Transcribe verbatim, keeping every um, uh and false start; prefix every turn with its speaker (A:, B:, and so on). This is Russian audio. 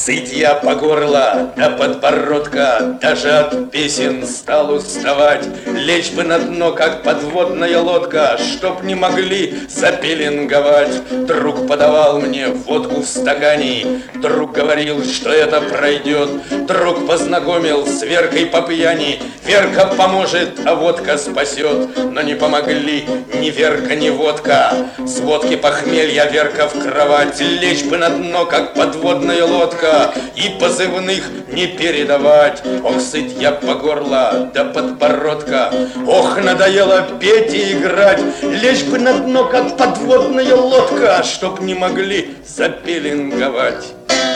A: Сыть я по горло до подбородка, даже от песен стал уставать. Лечь бы на дно, как подводная лодка, чтоб не могли запеленговать. Друг подавал мне водку в стакане, друг говорил, что это пройдет. Друг познакомил с Веркой по пьяни, Верка поможет, а водка спасет. Но не помогли ни Верка, ни водка. С водки похмелья Верка в кровать. Лечь бы на дно, как подводная лодка, и позывных не передавать. Ох, сыт я по горло до подбородка, ох, надоело петь и играть. Лечь бы на дно, как подводная лодка, чтоб не могли запеленговать.